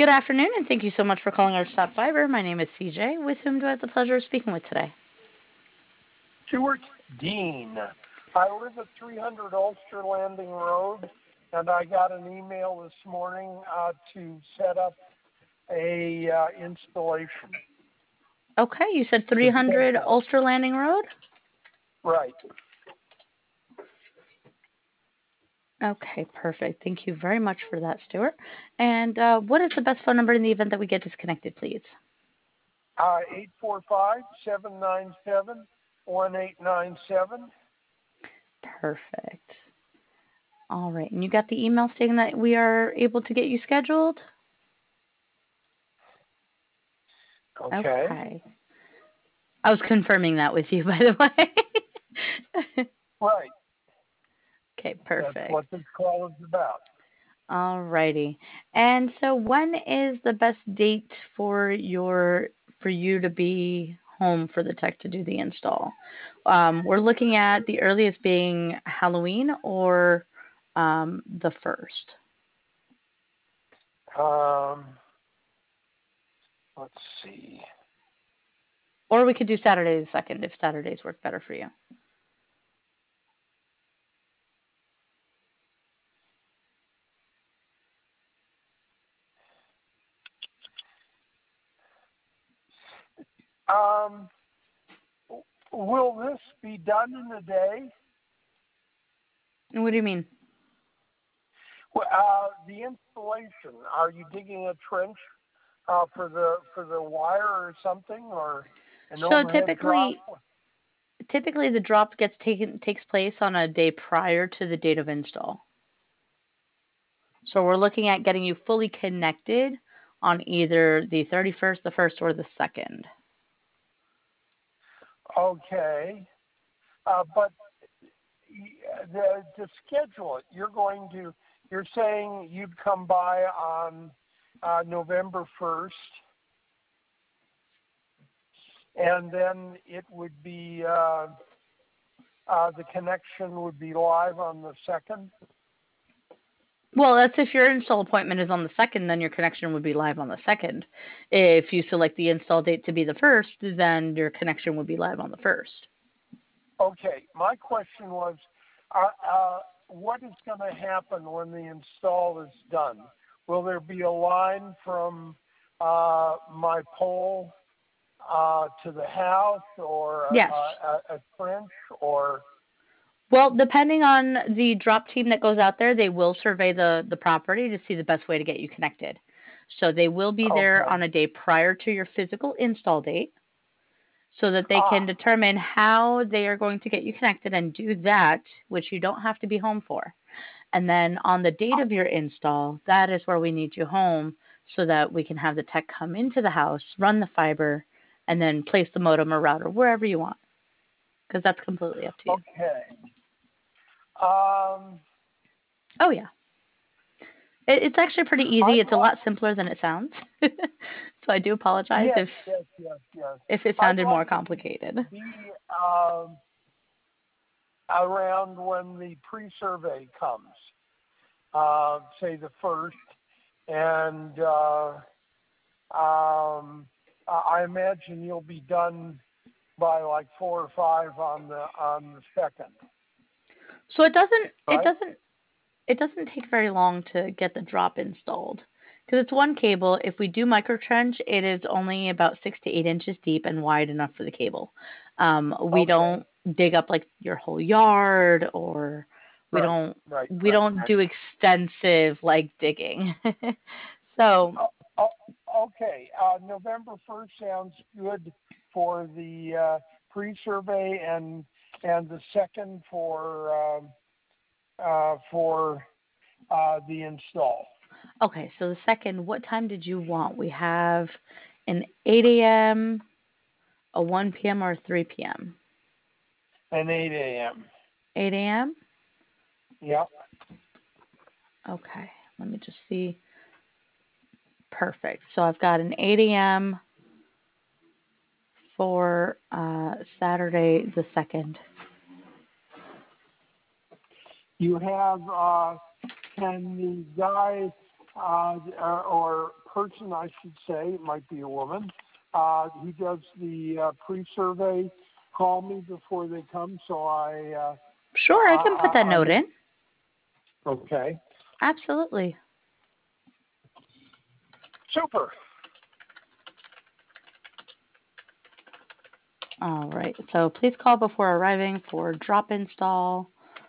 Good afternoon, and thank you so much for calling our Stop Fiber. My name is CJ. With whom do I have the pleasure of speaking with today? Stuart Dean. I live at 300 Ulster Landing Road, and I got an email this morning to set up a installation. Okay, you said 300 Ulster Landing Road? Right. Okay, perfect. Thank you very much for that, Stuart. And what is the best phone number in the event that we get disconnected, please? 845-797-1897. Perfect. All right, and you got the email stating that we are able to get you scheduled? Okay. I was confirming that with you, by the way. Right. Okay, That's perfect. what this call is about. All righty. And so when is the best date for you to be home for the tech to do the install? We're looking at the earliest being Halloween or the first. Um, let's see. Or we could do Saturday the second if Saturdays work better for you. Um, will this be done in a day? What do you mean? Well, the installation. Are you digging a trench for the wire or something, or an So overhead drop? typically the drop takes place on a day prior to the date of install. So we're looking at getting you fully connected on either the 31st, the 1st, or the 2nd. Okay, but to schedule it, you're saying you'd come by on November 1st, and then it would be the connection would be live on the 2nd. Well, that's if your install appointment is on the 2nd, then your connection would be live on the 2nd. If you select the install date to be the 1st, then your connection would be live on the 1st. Okay, my question was, what is going to happen when the install is done? Will there be a line from my pole to the house, or Yes. a trench, or? Well, depending on the drop team that goes out there, they will survey the property to see the best way to get you connected. So they will be there Okay. on a day prior to your physical install date so that they can determine how they are going to get you connected and do that, which you don't have to be home for. And then on the date of your install, that is where we need you home so that we can have the tech come into the house, run the fiber, and then place the modem or router wherever you want. Because that's completely up to you. Okay. Oh, yeah. It's actually pretty easy. It's a lot simpler than it sounds. So I do apologize Yes, yes, yes, yes. if it I'd sounded more like to complicated. be around when the pre-survey comes, say the 1st, and I imagine you'll be done by like 4 or 5 on the 2nd. So it doesn't it Right? doesn't it doesn't take very long to get the drop installed because it's one cable. If we do microtrench, it is only about 6 to 8 inches deep and wide enough for the cable. We Okay. don't dig up like your whole yard, or we Right. don't Right. we Right. don't Right. do extensive like digging. So Oh, oh, okay. November 1st sounds good for the pre-survey, and the 2nd for the install. okay, so the second, what time did you want? We have an 8 a.m., a 1 p.m., or a 3 p.m. And 8 a.m. 8 a.m.? Yep. Okay, let me just see. Perfect. So I've got an 8 a.m. for Saturday the 2nd. You have can the guy or person, I should say, it might be a woman, who does the pre-survey call me before they come, so Sure, I can put that note in. Okay. Absolutely. Super. All right. So please call before arriving for drop install.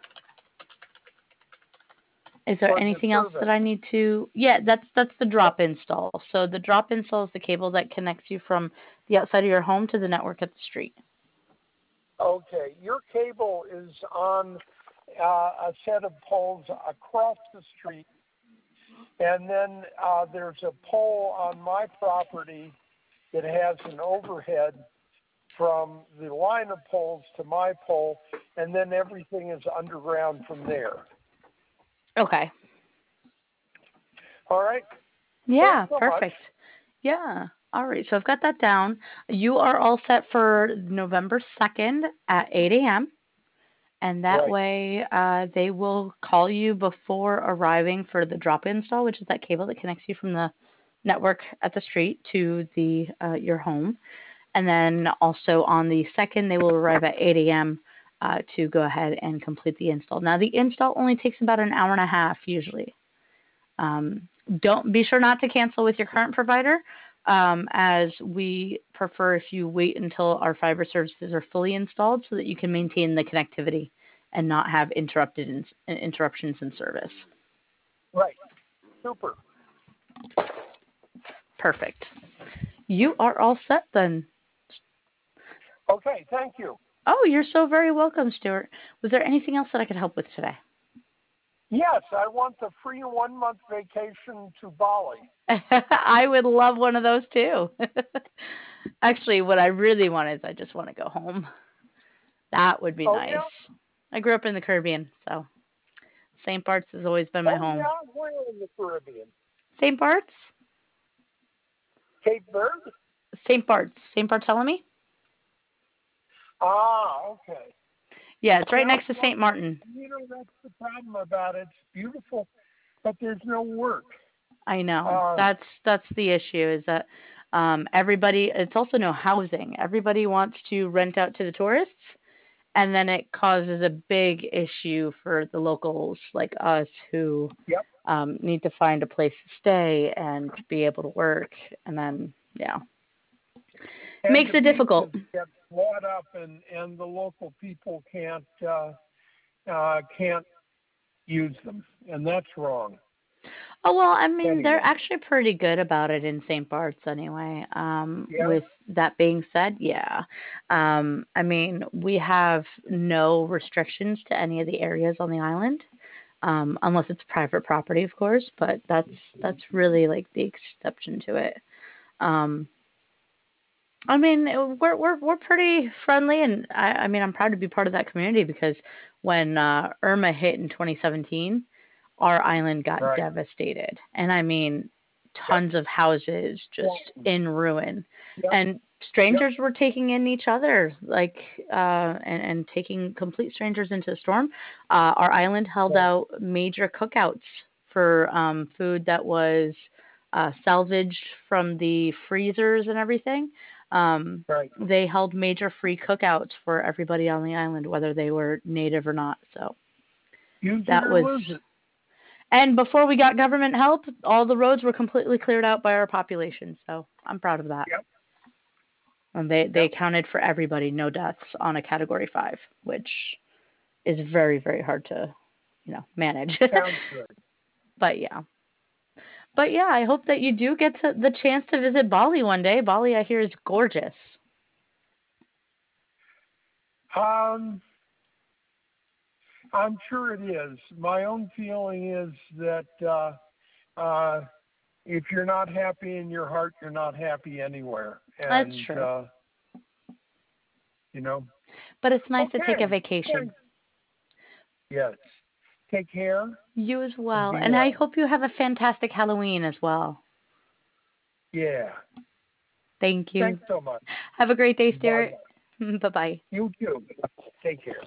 Is there anything else that I need to? Yeah, that's the drop install. So the drop install is the cable that connects you from the outside of your home to the network at the street. Okay. Your cable is on a set of poles across the street, and then there's a pole on my property that has an overhead from the line of poles to my pole, and then everything is underground from there. Okay. All right. Yeah, so perfect. Much. Yeah. All right. So I've got that down. You are all set for November 2nd at 8 a.m. And that way they will call you before arriving for the drop install, which is that cable that connects you from the network at the street to the your home. And then also on the 2nd, they will arrive at 8 a.m. To go ahead and complete the install. Now, the install only takes about an hour and a half usually. Don't be sure not to cancel with your current provider, as we prefer if you wait until our fiber services are fully installed so that you can maintain the connectivity and not have interruptions in service. Right. Super. Perfect. You are all set then. Okay, thank you. Oh, you're so very welcome, Stuart. Was there anything else that I could help with today? Yes, I want the free 1-month vacation to Bali. I would love one of those too. Actually, what I really want is I just want to go home. That would be nice. Yeah? I grew up in the Caribbean, so St. Bart's has always been my home. Yeah, where in the Caribbean? St. Bart's? Cape Verde? St. Bart's. St. Bartholomew? Okay. Yeah, it's right next to St. Martin. You know, that's the problem about it. It's beautiful, but there's no work. I know. That's the issue, is that everybody, it's also no housing. Everybody wants to rent out to the tourists, and then it causes a big issue for the locals like us who need to find a place to stay and be able to work, and then And makes it difficult. Get bought up, and the local people can't use them, and that's wrong. Oh, well, I mean, they're actually pretty good about it in St. Bart's anyway. With that being said, I mean, we have no restrictions to any of the areas on the island, unless it's private property, of course, but that's really like the exception to it. I mean, we're pretty friendly, and I mean, I'm proud to be part of that community because when Irma hit in 2017, our island got devastated, and I mean, tons of houses just in ruin, and strangers were taking in each other, like and taking complete strangers into the storm. Our island held out major cookouts for food that was salvaged from the freezers and everything. They held major free cookouts for everybody on the island, whether they were native or not. So that was. And before we got government help, all the roads were completely cleared out by our population. So I'm proud of that. And they accounted for everybody, no deaths on a Category 5, which is very, very hard to, manage. Sounds good. But yeah, I hope that you do get the chance to visit Bali one day. Bali, I hear, is gorgeous. I'm sure it is. My own feeling is that if you're not happy in your heart, you're not happy anywhere. And, that's true. But it's nice to take a vacation. Yes. Take care. You as well. And I hope you have a fantastic Halloween as well. Yeah. Thank you. Thanks so much. Have a great day, Stuart. Bye-bye. You too. Take care.